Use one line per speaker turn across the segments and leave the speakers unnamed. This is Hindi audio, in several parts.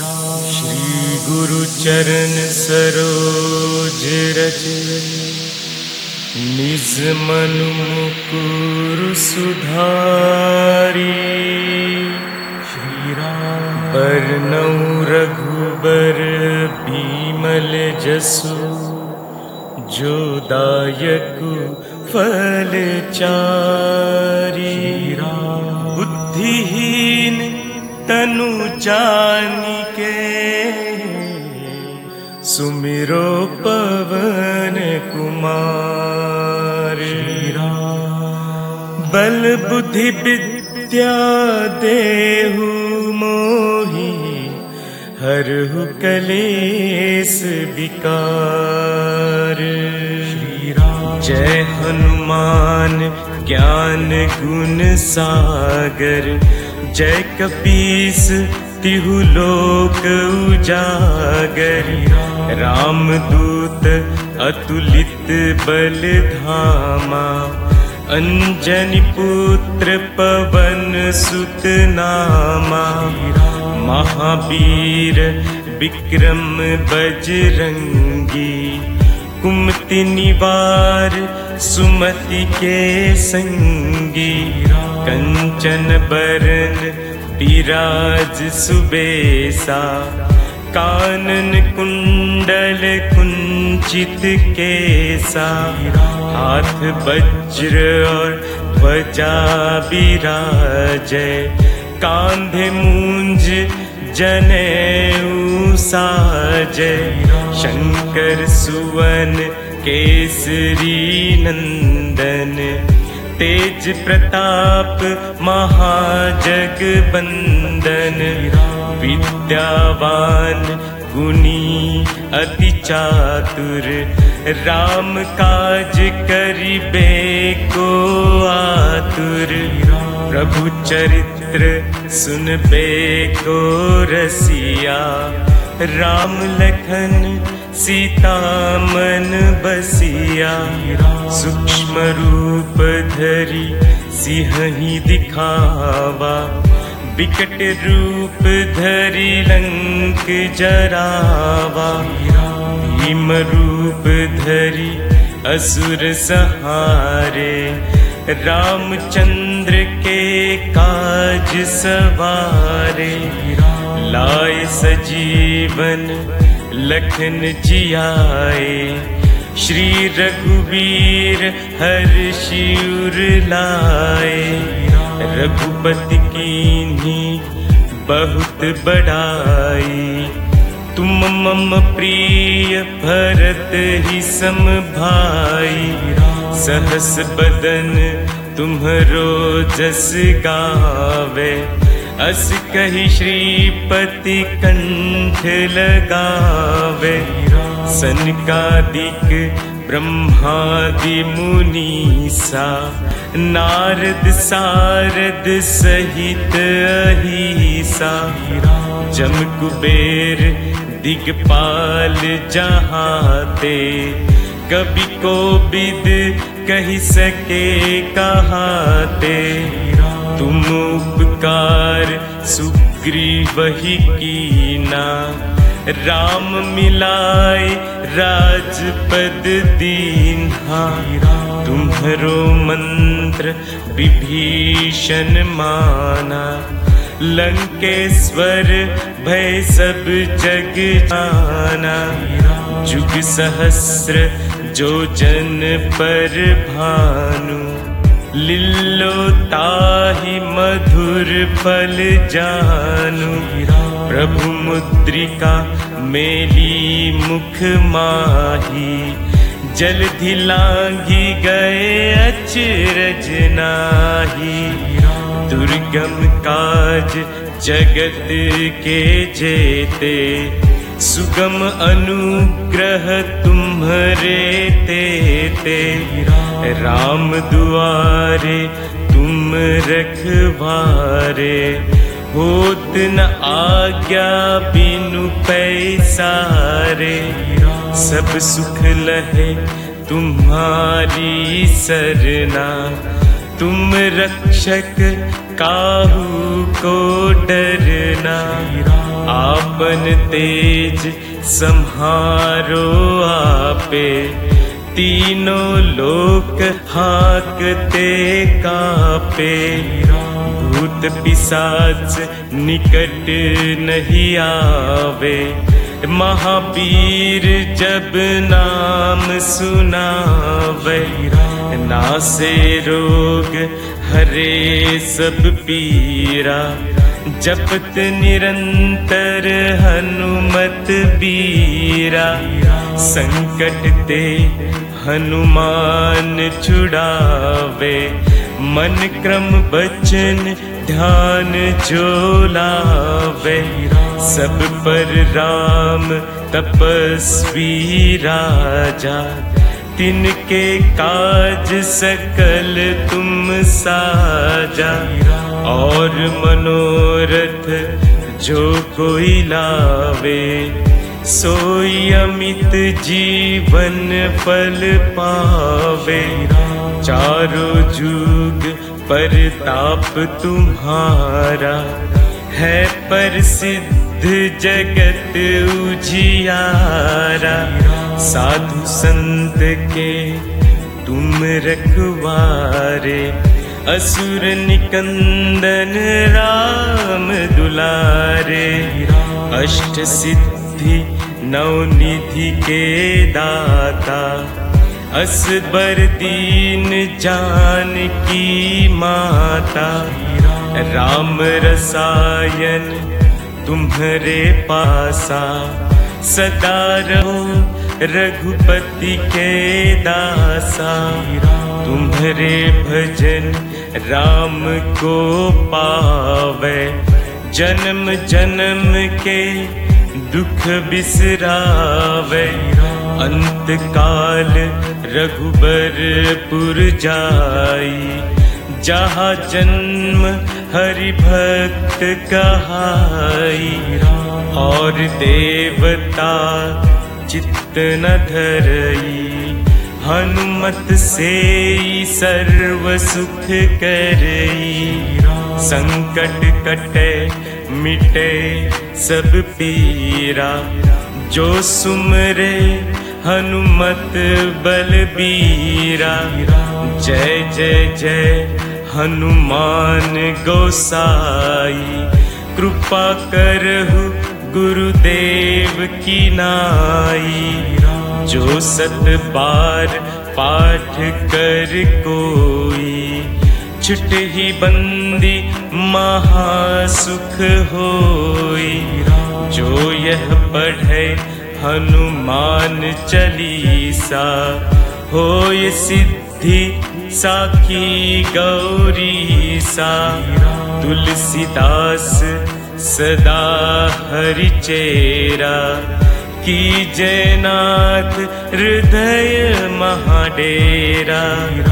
श्री गुरु चरण सरोज रज निज मनु मुकुर सुधारी। श्री राम बरनउँ रघुबर बिमल जसु जो दायक फल चारी। बुद्धिहीन तनु जानिके सुमिरो पवन कुमार। बल बुद्धि विद्या देहु मोहि हरहु कलेस विकार। जय हनुमान ज्ञान गुण सागर जय कपीस तिहु लोक उजागर। रामदूत अतुलित बल धामा अंजनी पुत्र पवन सुत नामा। महावीर विक्रम बजरंगी कुमति निवार सुमति के संगी। कंचन बरन विराज सुबेसा कानन कुंडल कुंचित केसा। हाथ वज्र और ध्वजा विराजै कांधे मूंज जनेऊ साजै। शंकर सुवन केसरी नंदन तेज प्रताप महाजगबंदन। विद्यावान गुणी अति चातुर राम काज करिबे को आतुर। प्रभु चरित्र सुनबे को रसिया राम लखन सीता मन बसिया। सूक्ष्म रूप धरि सिंहहि दिखावा विकट रूप धरि लंक जरावा। भीम रूप धरि असुर संहारे रामचंद्र के काज सवारे। लाए सजीवन लखन जियाए श्री रघुवीर हर्षि उर लाए। रघुपति कीन्ही बहुत बड़ाई तुम मम प्रिय भरत ही सम भाई। सहस बदन तुम्हरो जस गावे अस कहि श्रीपति कंठ लगावे। सनकादिक ब्रह्मादि मुनीसा नारद सारद सहित अहिसा। जम कुबेर दिगपाल जहाते कवि कोविद कहि सके कहाते। तुम उपकार सुग्रीवहि कीना राम मिलाए राजपद दीन्हा। तुम्हरो मंत्र विभीषण माना लंकेश्वर भय सब जग जाना। जुग सहस्र जो जन पर भानु लिल्लो ताहि मधुर फल जानु। प्रभु मुद्रिका मेली मुख माही जलधि लांघि गए अचरज नाहि। दुर्गम काज जगत के जेते सुगम अनुग्रह तुम्हरे तेते। राम दुआरे तुम रखवारे होत न आज्ञा बिनु पैसारे। सब सुख लहे तुम्हारी सरना तुम रक्षक काहू को डरना, आपन तेज सम्हारो आपे, तीनों लोक हाकते कापे, भूत पिशाच निकट नहीं आवे, महावीर जब नाम सुनावे, नासे रोग हरे सब पीरा, जपत निरंतर हनुमत बीरा, संकट ते हनुमान छुड़ावे, मन क्रम बचन ध्यान जो लावे, सब पर राम तपस्वी राजा, तिनके काज सकल तुम साजा, और मनोरथ जो कोई लावे, सोई अमित जीवन फल पावे, चारों जुग परताप तुम्हारा, है प्रसिद्ध जगत उजियारा, साधु संत के तुम रखवारे, असुर निकंदन राम दुलारे, अष्ट सिद्धि नौ निधि के दाता, असबर दीन जानकी माता, राम रसायन तुम्हारे पासा, सदा रहो रघुपति के दासा, तुम्हारे भजन राम को पावे, जन्म जन्म के दुख बिसरावे, अंत काल रघुबरपुर जाई, जहाँ जन्म हरि भक्त कहाई, और देवता चित्त न धरई, हनुमत से सर्व सुख करई, संकट कटे मिटे सब पीरा, जो सुमरे हनुमत बलबीरा, जय जय जय हनुमान गोसाई, कृपा करहु गुरुदेव की नाई, जो सत बार पाठ कर कोई, छुट ही बंदी महासुख होई, जो यह पढ़े हनुमान चालीसा, होय सिद्धि साखी गौरी सा, तुलसीदास सदा हरि चेरा, कीजय नाथ हृदय महाडेरा,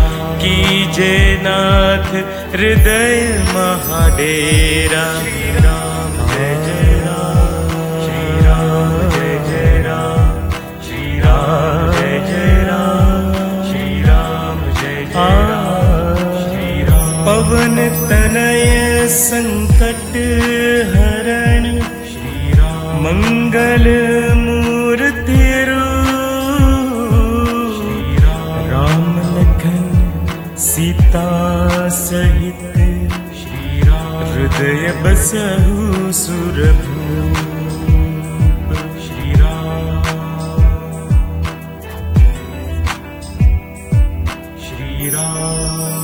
कीजय नाथ हृदय महाडेरा, राम जय जय राम, श्री राम जय जय राम, श्री राम जय जय राम, श्री राम जय जय राम, श्री राम। पवन तनय संकट हरण, श्री राम मंगल मूर्ति रूप, श्री राम लखन सीता सहित, श्री राम हृदय बसहु सुरभूप, श्री राम, श्री राम।